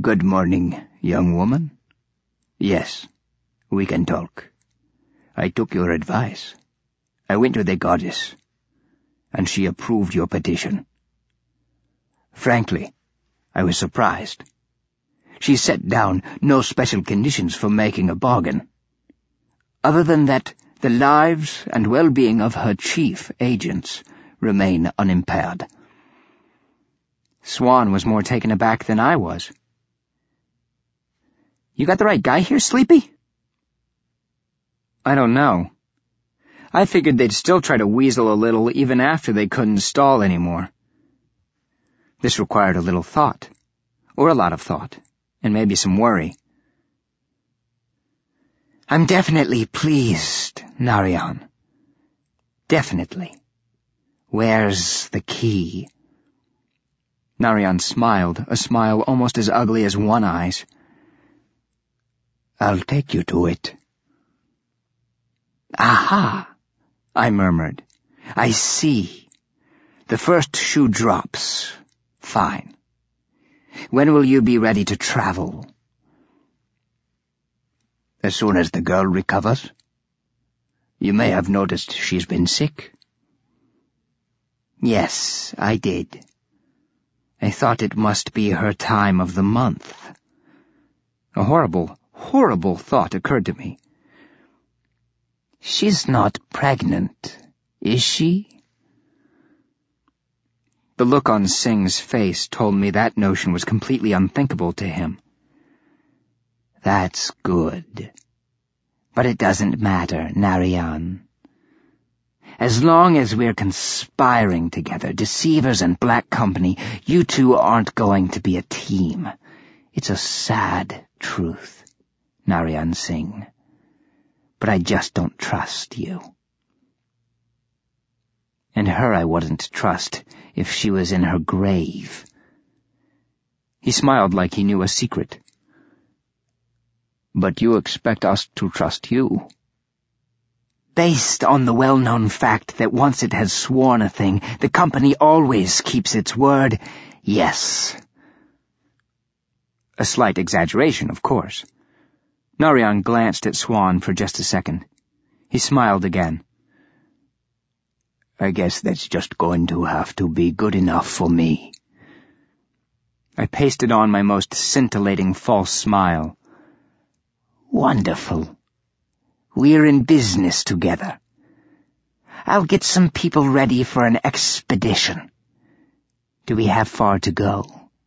Good morning, young woman. Yes, we can talk. I took your advice. I went to the goddess, and she approved your petition. Frankly, I was surprised. She set down no special conditions for making a bargain, other than that the lives and well-being of her chief agents remain unimpaired. Swan was more taken aback than I was. You got the right guy here, Sleepy? I don't know. I figured they'd still try to weasel a little even after they couldn't stall anymore. This required a little thought, or a lot of thought, and maybe some worry. I'm definitely pleased, Narayan. Definitely. Where's the key? Narayan smiled, a smile almost as ugly as One Eye's. I'll take you to it. Aha, I murmured. I see. The first shoe drops. Fine. When will you be ready to travel? As soon as the girl recovers. You may have noticed she's been sick. Yes, I did. I thought it must be her time of the month. A horrible thought occurred to me. She's not pregnant, is she? The look on Singh's face told me that notion was completely unthinkable to him. That's good. But it doesn't matter, Narayan. As long as we're conspiring together, deceivers and black company, you two aren't going to be a team. It's a sad truth, Narayan Singh. But I just don't trust you. And her I wouldn't trust if she was in her grave. He smiled like he knew a secret. But you expect us to trust you? Based on the well-known fact that once it has sworn a thing, the company always keeps its word, yes. A slight exaggeration, of course. Narayan glanced at Swan for just a second. He smiled again. I guess that's just going to have to be good enough for me. I pasted on my most scintillating false smile. Wonderful. We're in business together. I'll get some people ready for an expedition. Do we have far to go?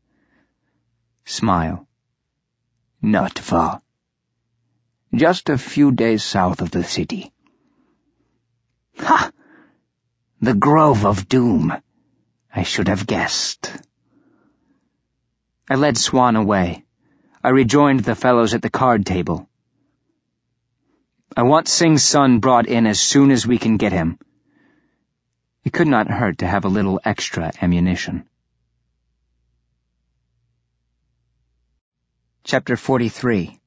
Smile. Not far. Just a few days south of the city. Ha! The Grove of Doom. I should have guessed. I led Swan away. I rejoined the fellows at the card table. I want Singh's son brought in as soon as we can get him. It could not hurt to have a little extra ammunition. Chapter 43.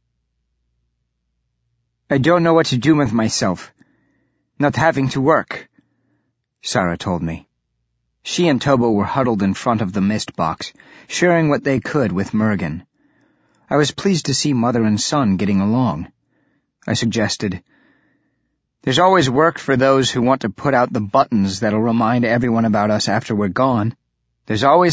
I don't know what to do with myself. Not having to work, Sarah told me. She and Tobo were huddled in front of the mist box, sharing what they could with Mergen. I was pleased to see mother and son getting along. I suggested, "There's always work for those who want to put out the buttons that'll remind everyone about us after we're gone. There's always